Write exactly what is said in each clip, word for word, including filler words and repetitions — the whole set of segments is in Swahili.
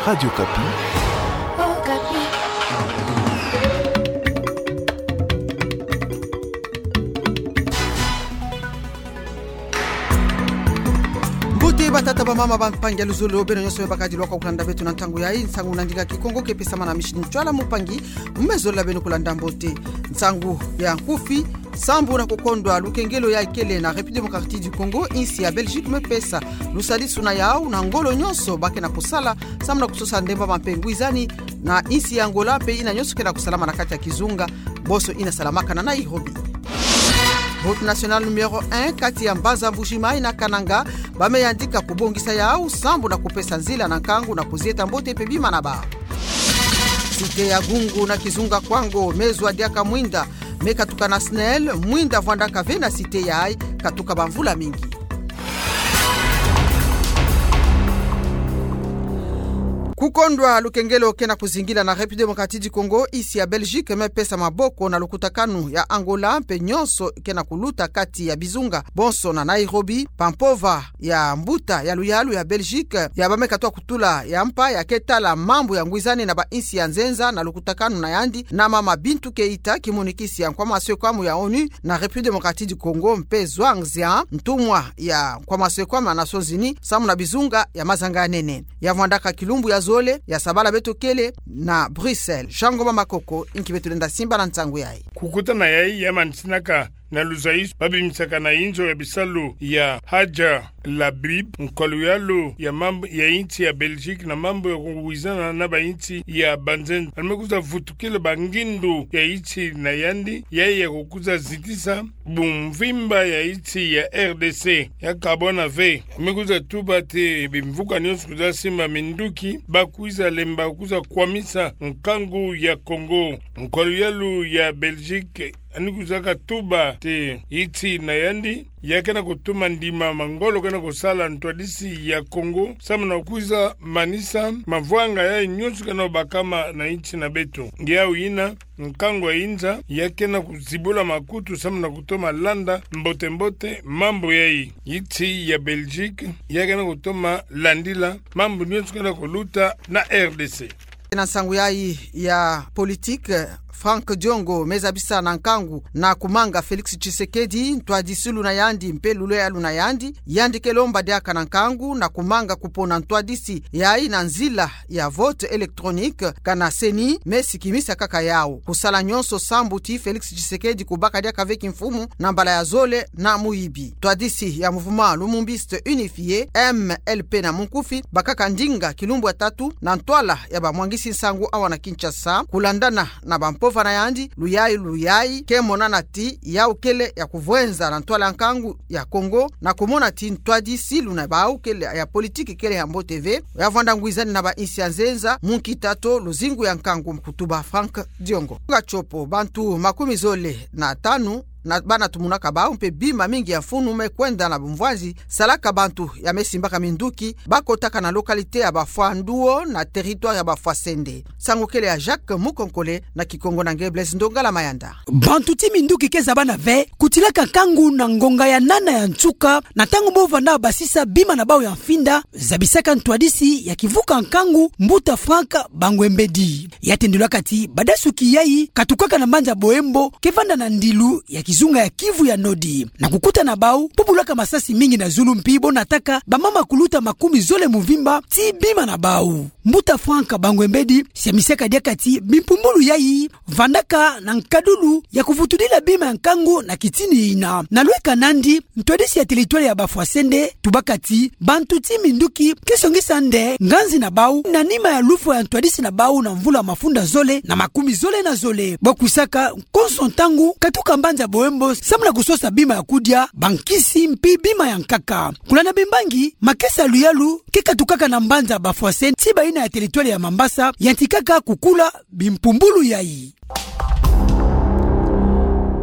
Radio Kapi. Oh, Kapi. Mbuti batata ba mama bampangi luzulu beno nyoso bakadi lwa kulanda betu na ntangu ya nsangu nandinga kikongo kepesa mana mishini twala mupangi mmezola beno kulanda mbote nsangu ya nkufi sambu na kukondwa lukengelo ya ikele na République démocratique du Congo insi ya Belgique mepesa lusali suna yao na ngolo nyonso bake na kusala samu na kusosa ndemba mampengwizani na insi ya Angola pe ina nyonso kena kusalama na kati ya Kizunga boso ina salamaka na Nairobi. Route nationale numéro un kati ya Mbaza Mbushimai na Kananga bameyandika kubongisa yao sambu na kupesa nzila na nkangu na kuzieta mbote pebima na ba site ya Gungu na Kizunga kwango mezwa diaka mwinda meka tukana snel mwinda vwanda kave na site ya ai katuka bamvula mingi. Kukondwa lukengelo kena kuzingila na République démocratique du Congo isi ya Belgique mepesa maboko na lukutakanu ya Angola mpe nyonso kena kuluta kati ya Bizunga bonso na Nairobi pampova ya mbuta ya luyalu ya Belgique ya bamekatwa kutula ya mpa ya ketala mambo ya ngwizani na ba insi ya nzenza na lukutakanu na yandi na mama Bintu Keita kimonikisi ya nkwamasiwe kwamu ya ONU na République démocratique du Congo mpe Zhuangzian mtumwa ya nkwamasiwe kwamu na Nations Unies samu na Bizunga ya mazanga nene ya vwandaka kilumbu ya zole ya sabala beto kele na Bruxelles. Shangoma Makoko inkibetulenda simba na ntangu yai kukuta na yai ya mantinaka na luzais babi msaka na inzo ya bisalu ya Haja Labib mkwalu yalo ya mambo ya inti ya Belgique na mambo ya kuwizana na ba inti ya Banzen almekuza vutukile bangindu ya inti na yandi ya ya kukuza zitisa bumvimba ya inti ya R D C ya Kabona V almekuza tuba te bimvuka nyosu kuza simba minduki bakuiza lemba kuza kwamisa nkangu ya Congo mkwalu yalo ya Belgique anikuzaka tuba te iti na yandi yakena kutuma ndima mangolo kena kusala ntwadisi ya Congo samu na kuiza manisa mavwanga ya nyonsu kena bakama na iti na beto ngiau ina nkangwa inza yakena kuzibula makutu samu na kutoma landa mbote mbote mambo yai iti ya Belgique yakena kutoma landila mambo nyonsu kena kuluta na R D C na nsangu yai ya politique. Frank Diongo mezabisa na nkangu na kumanga Felix Tshisekedi ntwadisulu na yandi mpelu ya luna yandi yandi kelomba diaka na nkangu na kumanga kupona ntwadisi yai na nzila ya vote elektronique kana seni mesi kimisa kaka yao kusala nyonso sambu ti Felix Tshisekedi kubaka diaka veki mfumu na mbala ya zole na muibi ntwadisi ya mouvement lumumbiste unifié M L P na munkufi bakaka ndinga kilumbu ya tatu na ntwala ya bamwangisi nsangu awa na Kinshasa kulandana na bampo Pova na yandi luyai luyai kemona na ti ya ukele ya kuvwenza na ntwala nkangu ya Congo na kumona ti ntwadi silu na ba ukele ya politiki kele ya Mbo T V ya vwanda ngwizani na ba insi ya nzenza munki tato luzingu ya nkangu mkutuba Frank Diongo nga chopo bantu makumi zole na tanu na bana tumunaka ba umpe bima mingi ya funu mekwenda na bumvazi salaka bantu ya mesimbaka minduki bakotaka na lokalite ya bafwa nduo na territoire ya bafwa sende sangokele ya Jacques Mukonkole na Kikongo na Ngebles Ndongala Mayanda bantu ti minduki keza bana ve kutilaka kangu na ngonga ya nana ya nchuka na tangu bova na basisa bima na bao ya mfinda zabisaka ntwadisi ya kivuka nkangu mbuta Franka Bangwembedi yatendulaka ti badasuki yai katukaka na mbanja boembo kevanda na ndilu ya Kizunga ya Kivu ya Nodi na kukuta na bau populaka masasi mingi na Zulu mpibo nataka bamama kuluta makumi zole muvimba ti bima na bau mbuta Franka Bangwembedi siamiseka diaka ti mimpumbulu yai vandaka na nkadulu ya kuvutudila bima ya nkangu na kitini ina na lweka nandi ntwadisi ya territoire ya bafwasende tubaka ti bantu ti minduki kesongisa nde nganzi na bau na nima ya lufo ya ntwadisi na bau na mvula mafunda zole na makumi zole na zole bokwisaka konsontangu katuka mbanja boembo samula kusosa bima ya kudia bankisi mpi bima ya nkaka kulana bimbangi makesa luyalu kika tukaka na mbanja bafwasende tiba ina ya territoire ya Mambasa yantikaka kukula bimpumbulu yai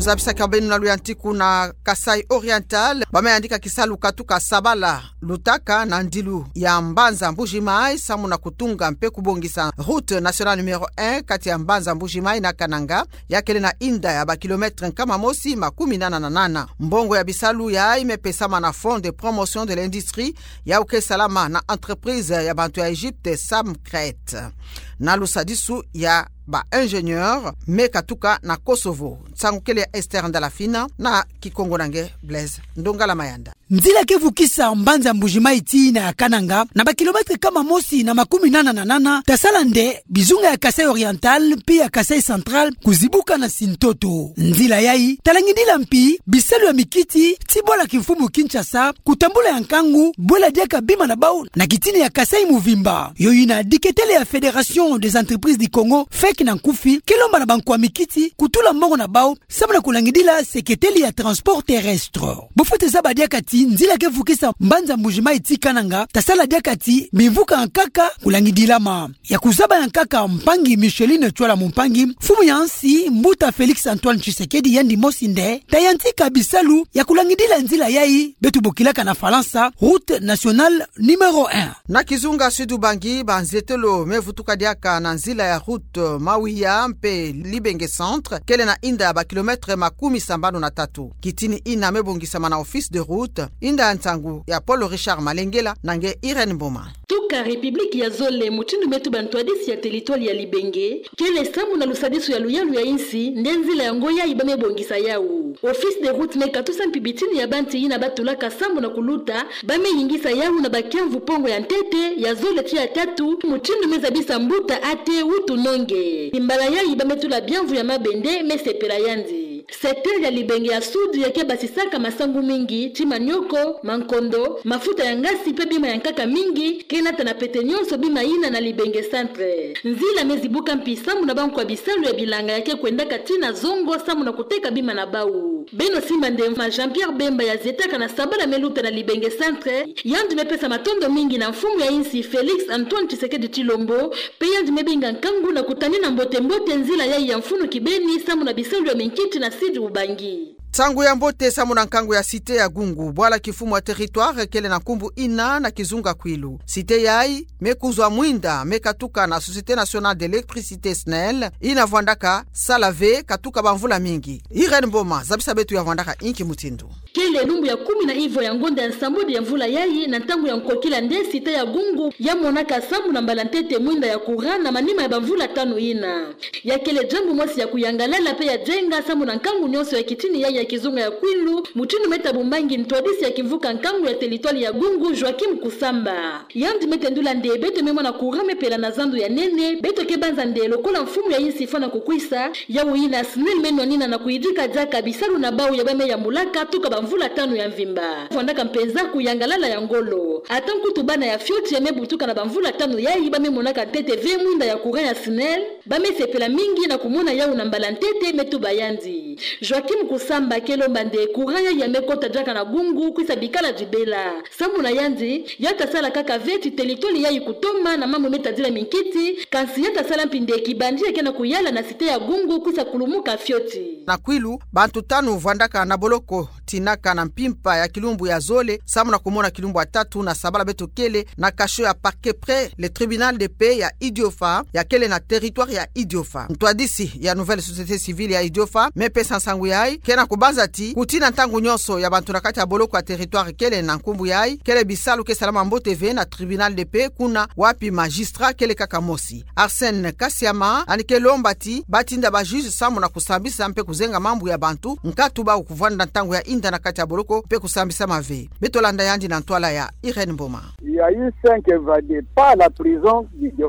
muzabisa kabeni na luyantiku na Kasai Oriental bameandika kisalu katuka sabala lutaka na ndilu ya Mbanza Mbujimai samu na kutunga mpe kubongisa route nationale numero un kati ya Mbanza Mbujimai na Kananga yakele na inda ya ba kilometre nkama mosi makumi nana na nana. Mbongo ya bisalu ya imepesama na fond de promotion de l'industrie ya uke salama na entreprise ya bantu ya Egypte Samcret na lusadisu ya ba ingénieur mekatuka na Kosovo. Tsangukele Esther Ndalafina na Kikongo nange Blaise Ndongala Mayanda. Nzila kevukisa Mbanza Mbujimai ti na Kananga na ba kilometre kama mosi na makumi nana na nana tasala nde bizunga ya Kasai Oriental pia Kasai Central kuzibuka na Sintoto. Nzila yai talangindila mpi bisalu ya mikiti tibola kimfumu Kinshasa kutambula ya Nkangu bola diaka bima na bau na kitini ya Kasai Muvimba yoyina diketele ya Fédération des entreprises du Congo feki na nkufi kilomba na banku wa mikiti kutula mbongo na bau sabana kulangindila seketeli ya transport terrestre bufute zaba diaka ti nzila kevukisa Mbanza Mbujimai ti Kananga tasala diaka ti mivuka nkaka kulangindila ma ya kuzaba ya nkaka mpangi Micheline Chwala Mumpangi fumu ya ansi mbuta Félix Antoine Tshisekedi yandi mosinde tayantika bisalu ya kulangindila nzila yai betu bokilaka na Falansa route nationale numero un na Kizunga Sudu Bangi banzetelo mevutuka diaka na nzila ya route Mawia mpe Libenge centre kele na inda ba kilometre makumi sambano na tatu kitini ina mebongisama na office de route inda ya ntangu ya Paul Richard Malengela nange Irene Mboma tuka Republiki ya Zole mutindu metu bantuadisi ya territoire ya Libenge kele samu na lusadisu ya luyalu ya insi ndenzila ya ngoya ibame bongisa yau office de route meka tusa mpibitini ya banti ina batulaka sambu na kuluta bame yingisa yau na bakiamvu pongo ya ntete ya Zole tia tatu mutindu mezabisa mbuta ate utu nonge imbala ya ibame tula bienvu ya mabende mesepera yanzi secteur ya Libenge ya sud ya kia basisaka masangu mingi tima nyoko, mankondo, mafuta ya ngasi pe bima ya nkaka mingi kena tana pete nyonso bima ina na Libenge centre. Nzila mezibuka mpisamu na bangu kwa bisalu ya bilanga ya kia kuenda katina zongo samu na kuteka bima na bau. Beno sima ndema Jean-Pierre Bemba ya zetaka na sabala meluta na Libenge centre yandu mepesa matondo mingi na mfumu ya insi Félix Antoine Tshisekedi Tshilombo pe yandu mebinga nkangu na kutanina mbote mbote nzila ya ya mfunu kibeni samu na bisalu ya menkiti na Sidi Ubangi. Tangu ya mbote samu na nkangu ya site ya Gungu bwala kifumu wa territoire kele na kumbu ina na Kizunga Kwilu site yai mekuzwa mwinda mekatuka na Société Nationale d'Électricité S N E L ina vwandaka salave katuka bamvula mingi Irene Mboma zabisa betu ya vwandaka inki mutindu kele lumbu ya kumi na ivo ya ngonda ya sambudi ya mvula yai na tangu ya nkokila nde site ya Gungu ya monaka samu na mbalantete mwinda ya kura na manima ya bamvula tano ina ya kele jambu mwasi ya kuyangalala pe ya jenga samu na nkangu nyonso ya kitini yai ya Kizunga ya Kwilu mutinu meta bumbangi ntwadisi ya kivuka nkangu ya territoire ya Gungu Joachim Kusamba yandi metendula nde beto memo na kurame pela na zandu ya nene beto kebanza nde lokola mfumu ya insi fana kukwisa ya uina snil meno nina na kuidika jaka bisalu na bau ya bame ya mulaka tuka bamvula tano ya mvimba fondaka mpenza kuyangalala ya ngolo atanku tubana ya fioti ya mebutuka na bamvula tano ya ibame monaka tete ve mwinda ya kura ya snel bame sepela mingi na kumona ya unambala ntete metu bayandi Joachim Kusamba kelomba nde kuraya ya mekota jaka na Gungu kwisa bikala jibela samu na yandi yata sala kaka veti telitoli ya ikutoma na mamu metadila minkiti kansi yata sala mpinde kibandi ya kena kuyala na site ya Gungu kwisa kulumuka fioti na Kwilu bantu tanu vwandaka na boloko tinaka na mpimpa ya kilumbu ya Zole samu na kumona kilumbu atatu na sabala beto kele na kasho ya parquet près le tribunal de paix ya Idiofa ya kele na territoire ya Idiofa mtuadisi ya nouvelle société civile ya Idiofa mepesa nsangu yai kena kubanza ti kutina ntangu nyonso ya bantu nakati ya boloko ya territoire kele na nkumbu yai kele bisalu ke salama mbote ve na tribunal de paix kuna wapi magistrat kele kakamosi Arsène Kasiama anike lomba ti batinda ba juge samu na kusambisa mpe kuzenga mambu ya bantu nkatu ba ukuvanda ntangu ya inda nakati ya boloko mpe kusambisa mave betolanda yandi na ntwala ya Irene Mboma ya eu cinq évadés pas la prison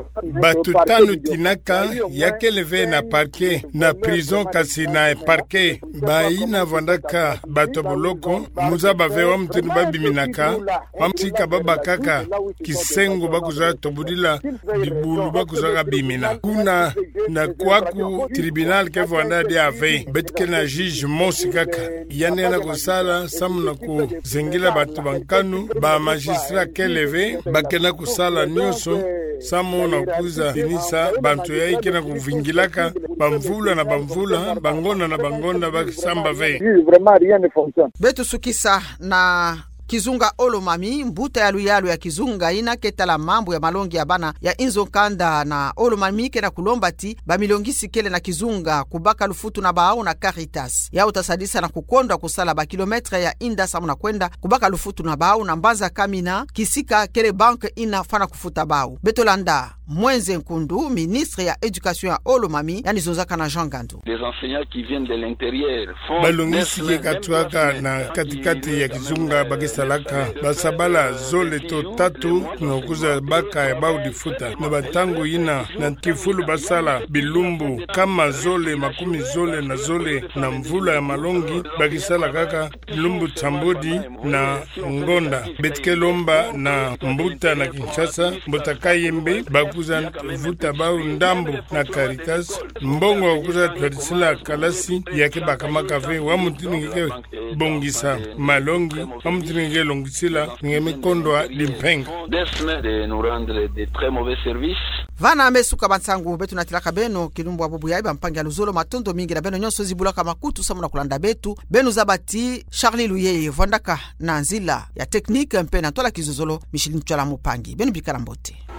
batu tanu tinaka ya kele ve na parquet na prison kasi na parquet ba ina vwandaka bato boloko muza bave wa mtinu babiminaka wa mtika baba kaka kisengo bakuza tobudila bibulu bakuza bimina kuna na kwaku tribunal ke vwanda de ave betke na juge mosi kaka yane na kusala samu na kuzengila bato bankanu ba magistrat keleve bakena kusala nyoso samo na kuza binisa bantu ya ikena kuvingilaka bamvula na bamvula bangonda na bangonda bakisamba ve vraiment rien ne fonctionne. Betu sukisa na Kizunga Olomami, mbuta ya luyalu ya Kizunga ina ketala mambo ya malongi ya bana ya inzo kanda na Olomami kena kulombati ba milongisi kele na Kizunga kubaka lufutu na baao na Caritas ya utasadisa na kukonda kusala ba kilometre ya inda samu na kwenda kubaka lufutu na baao na mbanza kamina kisika kele bank ina fana kufuta baao. Betolanda Mwenze Nkundu, ministre ya education ya Olomami, yani zonzaka na Jean Gandu. Des enseignants qui viennent de l'intérieur font balongisi ke katwaka na katikati ya Kizunga bakisalaka basabala zole to tatu na kuza baka ya baudifuta na batango ina na kifulu basala bilumbu kama zole makumi zole na zole na mvula ya malongi bakisala kaka bilumbu tambodi na ngonda betike lomba na mbuta na Kinshasa mbuta kayembe bakuza vuta bau ndambo na Caritas mbongo wakuza tradisila kalasi yake bakamaka ve wa mutinike bongisa malongi wa mutinike longisila ngeme kondwa limpenga desme de nous rendre de très mauvais services. Vana amesuka bansangu betu na tilaka beno kilumbu abubu yaiba mpangia luzolo matondo mingi na beno nyonso zibulaka makutu samu na kulanda betu benu zabati Charlie Luyeye vandaka na nzila ya teknike mpe na tola kizozolo Micheline Mchwala Mupangi benu bikala mbote.